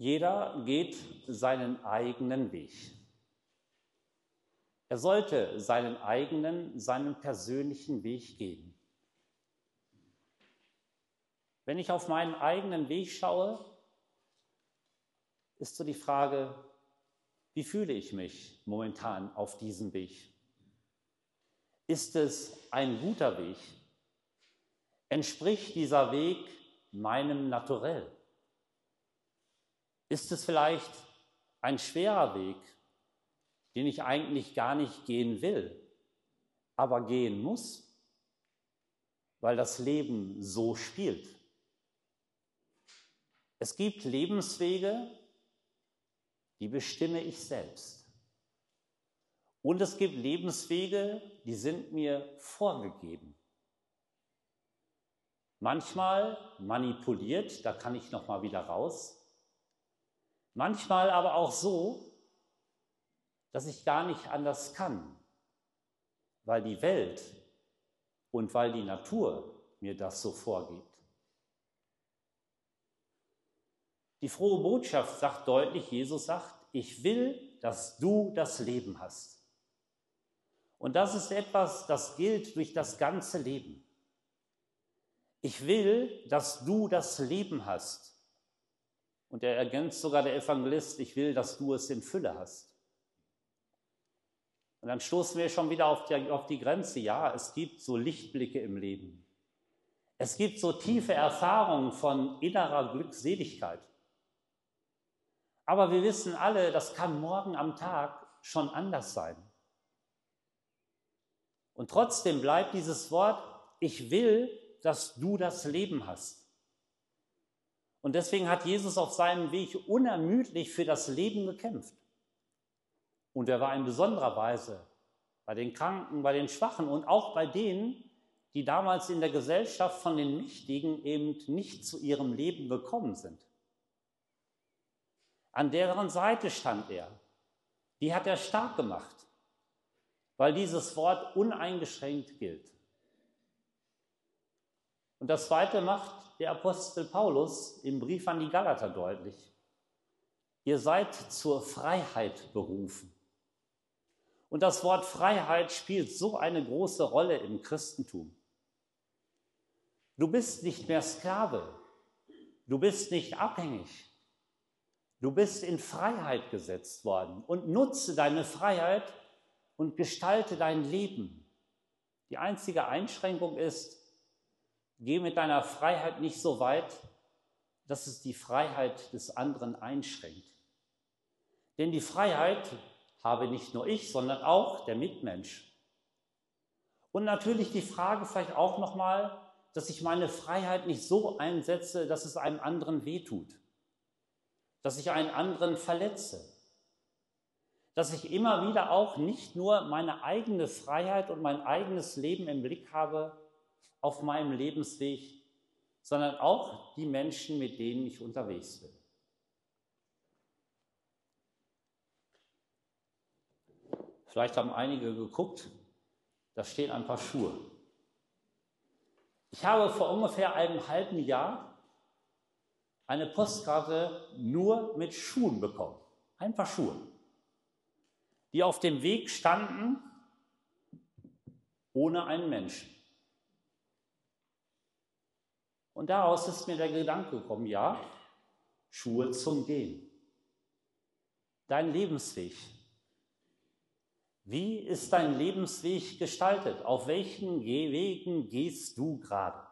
Jeder geht seinen eigenen Weg. Er sollte seinen persönlichen Weg gehen. Wenn ich auf meinen eigenen Weg schaue, ist so die Frage, wie fühle ich mich momentan auf diesem Weg? Ist es ein guter Weg? Entspricht dieser Weg meinem Naturell? Ist es vielleicht ein schwerer Weg, den ich eigentlich gar nicht gehen will, aber gehen muss, weil das Leben so spielt? Es gibt Lebenswege, die bestimme ich selbst. Und es gibt Lebenswege, die sind mir vorgegeben. Manchmal manipuliert, da kann ich noch mal wieder raus. Manchmal aber auch so, dass ich gar nicht anders kann, weil die Welt und weil die Natur mir das so vorgibt. Die frohe Botschaft sagt deutlich, Jesus sagt, ich will, dass du das Leben hast. Und das ist etwas, das gilt durch das ganze Leben. Ich will, dass du das Leben hast. Und er ergänzt sogar der Evangelist, ich will, dass du es in Fülle hast. Und dann stoßen wir schon wieder auf die Grenze. Ja, es gibt so Lichtblicke im Leben. Es gibt so tiefe Erfahrungen von innerer Glückseligkeit. Aber wir wissen alle, das kann morgen am Tag schon anders sein. Und trotzdem bleibt dieses Wort, ich will, dass du das Leben hast. Und deswegen hat Jesus auf seinem Weg unermüdlich für das Leben gekämpft. Und er war in besonderer Weise bei den Kranken, bei den Schwachen und auch bei denen, die damals in der Gesellschaft von den Mächtigen eben nicht zu ihrem Leben gekommen sind. An deren Seite stand er. Die hat er stark gemacht, weil dieses Wort uneingeschränkt gilt. Und das Zweite macht der Apostel Paulus im Brief an die Galater deutlich. Ihr seid zur Freiheit berufen. Und das Wort Freiheit spielt so eine große Rolle im Christentum. Du bist nicht mehr Sklave, du bist nicht abhängig, du bist in Freiheit gesetzt worden und nutze deine Freiheit und gestalte dein Leben. Die einzige Einschränkung ist, geh mit deiner Freiheit nicht so weit, dass es die Freiheit des anderen einschränkt. Denn die Freiheit habe nicht nur ich, sondern auch der Mitmensch. Und natürlich die Frage vielleicht auch nochmal, dass ich meine Freiheit nicht so einsetze, dass es einem anderen wehtut, dass ich einen anderen verletze, dass ich immer wieder auch nicht nur meine eigene Freiheit und mein eigenes Leben im Blick habe auf meinem Lebensweg, sondern auch die Menschen, mit denen ich unterwegs bin. Vielleicht haben einige geguckt, da stehen ein paar Schuhe. Ich habe vor ungefähr einem halben Jahr eine Postkarte nur mit Schuhen bekommen. Ein paar Schuhe, die auf dem Weg standen, ohne einen Menschen. Und daraus ist mir der Gedanke gekommen, ja, Schuhe zum Gehen. Dein Lebensweg. Wie ist dein Lebensweg gestaltet? Auf welchen Wegen gehst du gerade?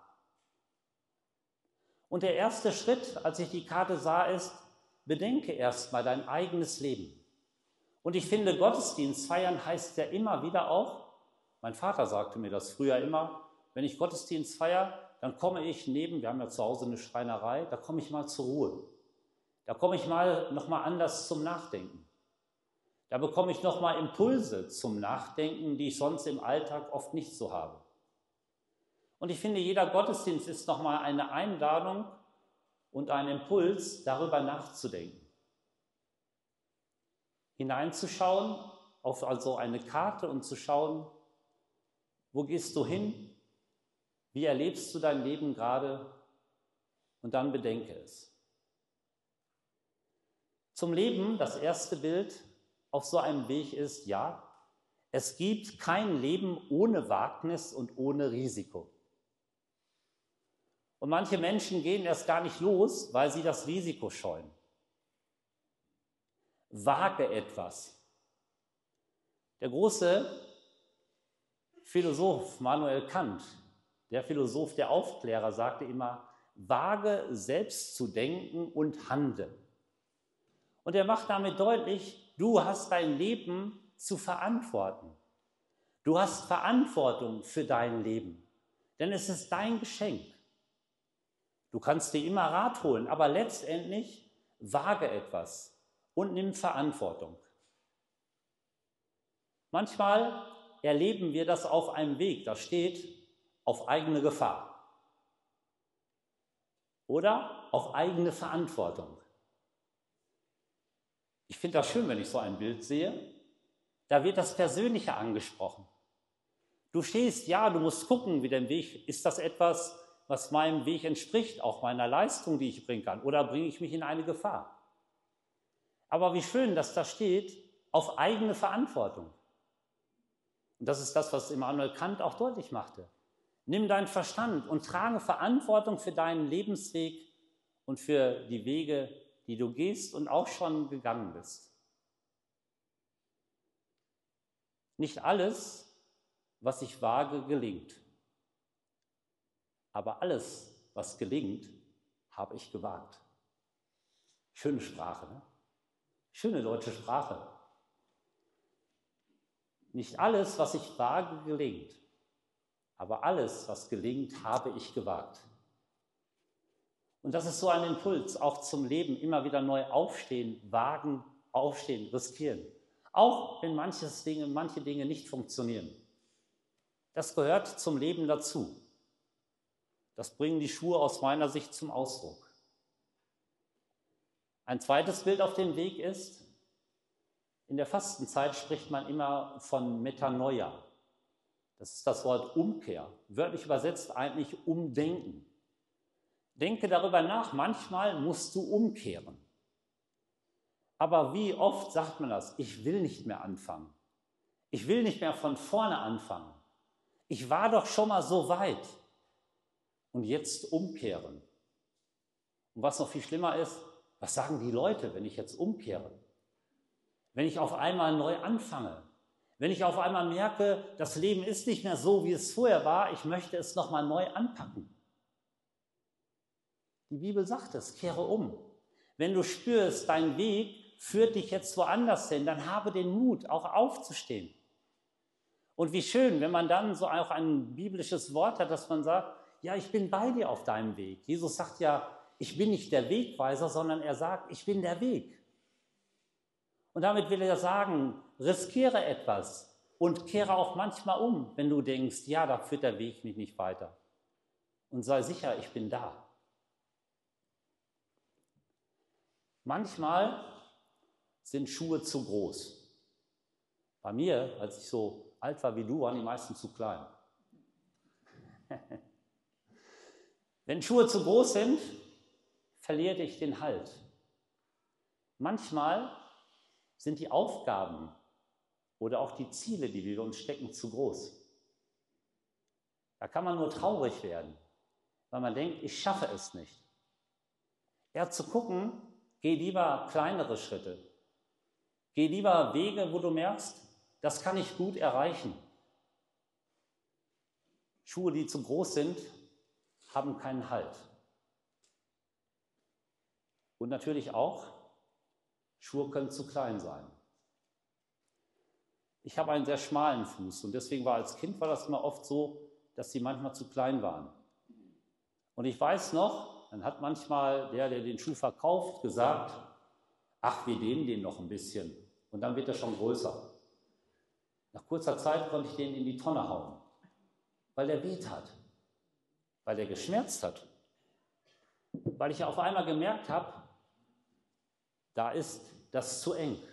Und der erste Schritt, als ich die Karte sah, ist, bedenke erstmal dein eigenes Leben. Und ich finde, Gottesdienst feiern heißt ja immer wieder auch, mein Vater sagte mir das früher immer, wenn ich Gottesdienst feiere, dann komme ich wir haben ja zu Hause eine Schreinerei, da komme ich mal zur Ruhe. Da komme ich nochmal anders zum Nachdenken. Da bekomme ich nochmal Impulse zum Nachdenken, die ich sonst im Alltag oft nicht so habe. Und ich finde, jeder Gottesdienst ist nochmal eine Einladung und ein Impuls, darüber nachzudenken. Hineinzuschauen auf also eine Karte und zu schauen, wo gehst du hin? Wie erlebst du dein Leben gerade? Und dann bedenke es. Zum Leben, das erste Bild auf so einem Weg ist, ja, es gibt kein Leben ohne Wagnis und ohne Risiko. Und manche Menschen gehen erst gar nicht los, weil sie das Risiko scheuen. Wage etwas. Der große Philosoph Manuel Kant, der Philosoph der Aufklärer, sagte immer, wage selbst zu denken und handle. Und er macht damit deutlich, du hast dein Leben zu verantworten. Du hast Verantwortung für dein Leben, denn es ist dein Geschenk. Du kannst dir immer Rat holen, aber letztendlich wage etwas und nimm Verantwortung. Manchmal erleben wir das auf einem Weg, da steht auf eigene Gefahr oder auf eigene Verantwortung. Ich finde das schön, wenn ich so ein Bild sehe. Da wird das Persönliche angesprochen. Du stehst, ja, du musst gucken, wie dein Weg, ist das etwas, was meinem Weg entspricht, auch meiner Leistung, die ich bringen kann, oder bringe ich mich in eine Gefahr? Aber wie schön, dass da steht, auf eigene Verantwortung. Und das ist das, was Immanuel Kant auch deutlich machte. Nimm deinen Verstand und trage Verantwortung für deinen Lebensweg und für die Wege, die du gehst und auch schon gegangen bist. Nicht alles, was ich wage, gelingt. Aber alles, was gelingt, habe ich gewagt. Schöne Sprache, ne? Schöne deutsche Sprache. Nicht alles, was ich wage, gelingt. Aber alles, was gelingt, habe ich gewagt. Und das ist so ein Impuls, auch zum Leben, immer wieder neu aufstehen, wagen, aufstehen, riskieren. Auch wenn manche Dinge nicht funktionieren. Das gehört zum Leben dazu. Das bringen die Schuhe aus meiner Sicht zum Ausdruck. Ein zweites Bild auf dem Weg ist, in der Fastenzeit spricht man immer von Metanoia. Das ist das Wort Umkehr, wörtlich übersetzt eigentlich Umdenken. Denke darüber nach, manchmal musst du umkehren. Aber wie oft sagt man das? Ich will nicht mehr anfangen. Ich will nicht mehr von vorne anfangen. Ich war doch schon mal so weit. Und jetzt umkehren. Und was noch viel schlimmer ist, was sagen die Leute, wenn ich jetzt umkehre? Wenn ich auf einmal neu anfange? Wenn ich auf einmal merke, das Leben ist nicht mehr so, wie es vorher war, ich möchte es nochmal neu anpacken. Die Bibel sagt es, kehre um. Wenn du spürst, dein Weg führt dich jetzt woanders hin, dann habe den Mut, auch aufzustehen. Und wie schön, wenn man dann so auch ein biblisches Wort hat, dass man sagt, ja, ich bin bei dir auf deinem Weg. Jesus sagt ja, ich bin nicht der Wegweiser, sondern er sagt, ich bin der Weg. Und damit will er sagen, riskiere etwas und kehre auch manchmal um, wenn du denkst, ja, da führt der Weg mich nicht weiter. Und sei sicher, ich bin da. Manchmal sind Schuhe zu groß. Bei mir, als ich so alt war wie du, waren die meisten zu klein. Wenn Schuhe zu groß sind, verliere ich den Halt. Manchmal sind die Aufgaben oder auch die Ziele, die wir uns stecken, zu groß. Da kann man nur traurig werden, weil man denkt, ich schaffe es nicht. Ja, zu gucken, geh lieber kleinere Schritte. Geh lieber Wege, wo du merkst, das kann ich gut erreichen. Schuhe, die zu groß sind, haben keinen Halt. Und natürlich auch, Schuhe können zu klein sein. Ich habe einen sehr schmalen Fuß und deswegen als Kind war das immer oft so, dass sie manchmal zu klein waren. Und ich weiß noch, dann hat manchmal der den Schuh verkauft, gesagt, ach, wir dehnen den noch ein bisschen und dann wird er schon größer. Nach kurzer Zeit konnte ich den in die Tonne hauen, weil der weht hat, weil der geschmerzt hat, weil ich auf einmal gemerkt habe, da ist das zu eng.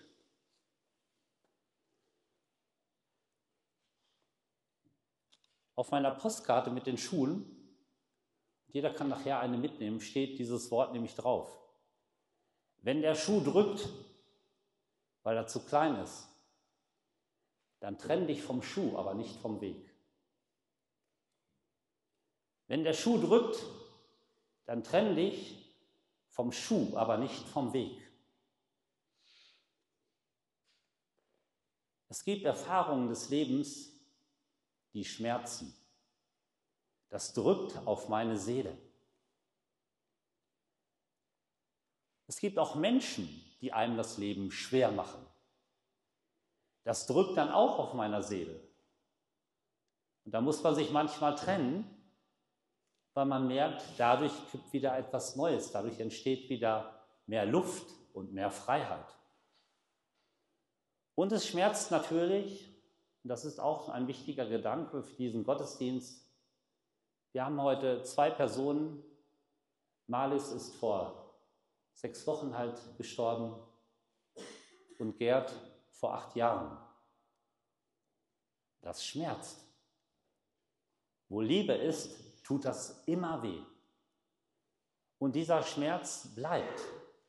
Auf meiner Postkarte mit den Schuhen, jeder kann nachher eine mitnehmen, steht dieses Wort nämlich drauf. Wenn der Schuh drückt, weil er zu klein ist. Dann trenn dich vom Schuh, aber nicht vom Weg. Wenn der Schuh drückt, dann trenn dich vom Schuh, aber nicht vom Weg. Es gibt Erfahrungen des Lebens, die schmerzen. Das drückt auf meine Seele. Es gibt auch Menschen, die einem das Leben schwer machen. Das drückt dann auch auf meiner Seele. Und da muss man sich manchmal trennen, weil man merkt, dadurch gibt wieder etwas Neues, dadurch entsteht wieder mehr Luft und mehr Freiheit. Und es schmerzt natürlich, und das ist auch ein wichtiger Gedanke für diesen Gottesdienst. Wir haben heute 2 Personen. Marlis ist vor 6 Wochen halt gestorben und Gerd vor 8 Jahren. Das schmerzt. Wo Liebe ist, tut das immer weh. Und dieser Schmerz bleibt.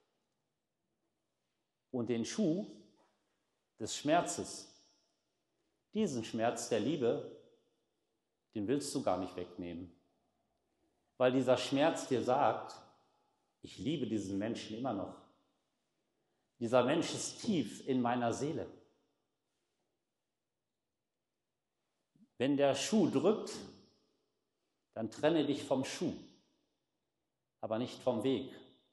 Und den Schuh des Schmerzes, diesen Schmerz der Liebe, den willst du gar nicht wegnehmen. Weil dieser Schmerz dir sagt, ich liebe diesen Menschen immer noch. Dieser Mensch ist tief in meiner Seele. Wenn der Schuh drückt, dann trenne dich vom Schuh, aber nicht vom Weg.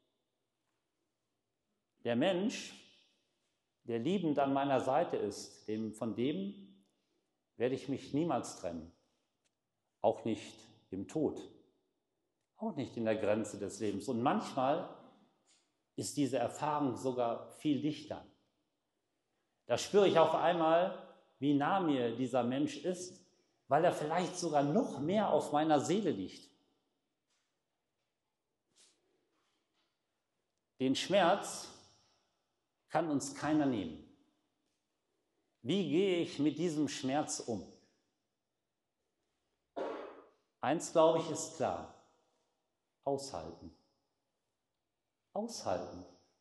Der Mensch, der liebend an meiner Seite ist, von dem werde ich mich niemals trennen. Auch nicht im Tod, auch nicht in der Grenze des Lebens. Und manchmal ist diese Erfahrung sogar viel dichter. Da spüre ich auf einmal, wie nah mir dieser Mensch ist, weil er vielleicht sogar noch mehr auf meiner Seele liegt. Den Schmerz kann uns keiner nehmen. Wie gehe ich mit diesem Schmerz um? Eins, glaube ich, ist klar. Aushalten. Aushalten.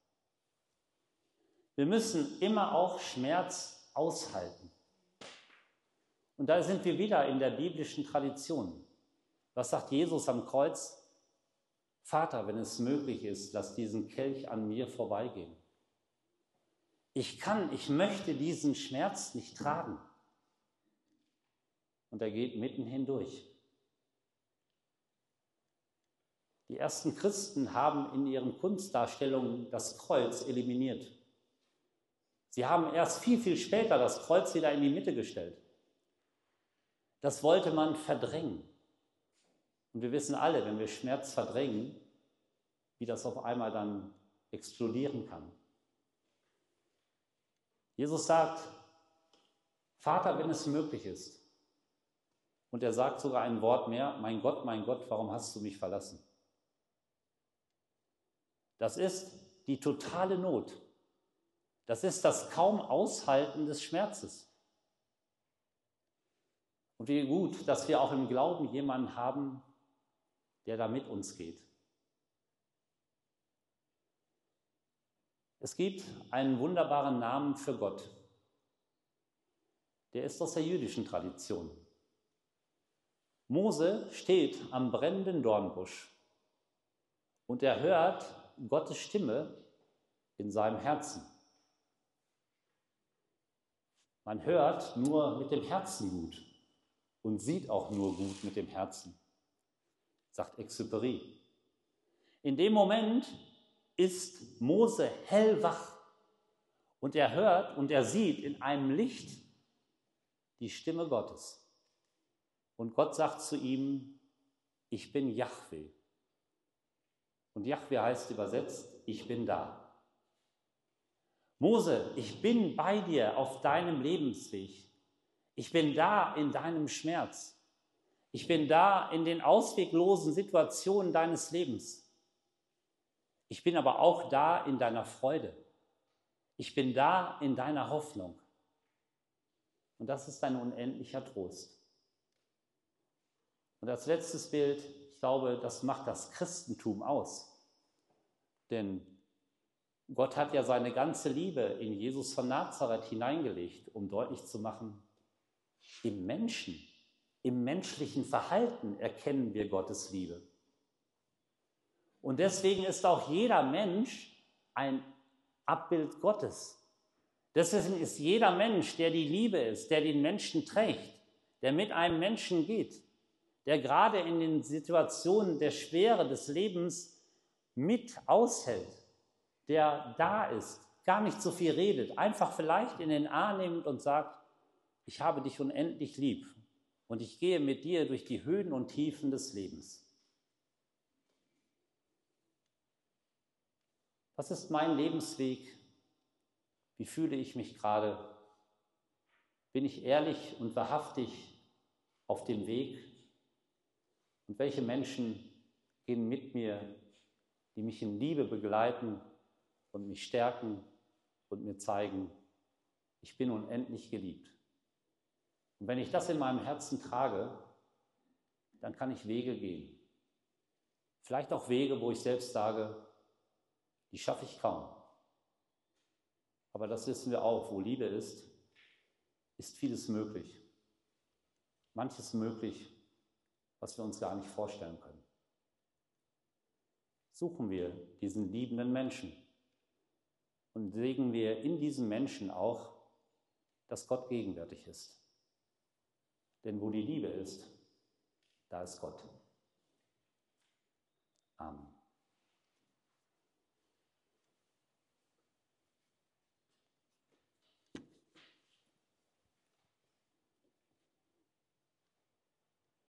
Wir müssen immer auch Schmerz aushalten. Und da sind wir wieder in der biblischen Tradition. Was sagt Jesus am Kreuz? Vater, wenn es möglich ist, lass diesen Kelch an mir vorbeigehen. Ich möchte diesen Schmerz nicht tragen. Und er geht mitten hindurch. Die ersten Christen haben in ihren Kunstdarstellungen das Kreuz eliminiert. Sie haben erst viel, viel später das Kreuz wieder in die Mitte gestellt. Das wollte man verdrängen. Und wir wissen alle, wenn wir Schmerz verdrängen, wie das auf einmal dann explodieren kann. Jesus sagt, Vater, wenn es möglich ist. Und er sagt sogar ein Wort mehr, mein Gott, warum hast du mich verlassen? Das ist die totale Not. Das ist das kaum Aushalten des Schmerzes. Und wie gut, dass wir auch im Glauben jemanden haben, der da mit uns geht. Es gibt einen wunderbaren Namen für Gott. Der ist aus der jüdischen Tradition. Mose steht am brennenden Dornbusch und er hört Gottes Stimme in seinem Herzen. Man hört nur mit dem Herzen gut und sieht auch nur gut mit dem Herzen, sagt Exupéry. In dem Moment ist Mose hellwach und er hört und er sieht in einem Licht die Stimme Gottes. Und Gott sagt zu ihm, ich bin Jahwe. Und Jahwe heißt übersetzt, ich bin da. Mose, ich bin bei dir auf deinem Lebensweg. Ich bin da in deinem Schmerz. Ich bin da in den ausweglosen Situationen deines Lebens. Ich bin aber auch da in deiner Freude. Ich bin da in deiner Hoffnung. Und das ist ein unendlicher Trost. Und als letztes Bild, ich glaube, das macht das Christentum aus. Denn Gott hat ja seine ganze Liebe in Jesus von Nazareth hineingelegt, um deutlich zu machen, im Menschen, im menschlichen Verhalten erkennen wir Gottes Liebe. Und deswegen ist auch jeder Mensch ein Abbild Gottes. Deswegen ist jeder Mensch, der die Liebe ist, der den Menschen trägt, der mit einem Menschen geht, der gerade in den Situationen der Schwere des Lebens mit aushält, der da ist, gar nicht so viel redet, einfach vielleicht in den Arm nimmt und sagt, ich habe dich unendlich lieb und ich gehe mit dir durch die Höhen und Tiefen des Lebens. Was ist mein Lebensweg? Wie fühle ich mich gerade? Bin ich ehrlich und wahrhaftig auf dem Weg? Und welche Menschen gehen mit mir, die mich in Liebe begleiten und mich stärken und mir zeigen, ich bin unendlich geliebt. Und wenn ich das in meinem Herzen trage, dann kann ich Wege gehen. Vielleicht auch Wege, wo ich selbst sage, die schaffe ich kaum. Aber das wissen wir auch, wo Liebe ist vieles möglich. Manches möglich, was wir uns gar nicht vorstellen können. Suchen wir diesen liebenden Menschen und sehen wir in diesem Menschen auch, dass Gott gegenwärtig ist. Denn wo die Liebe ist, da ist Gott. Amen.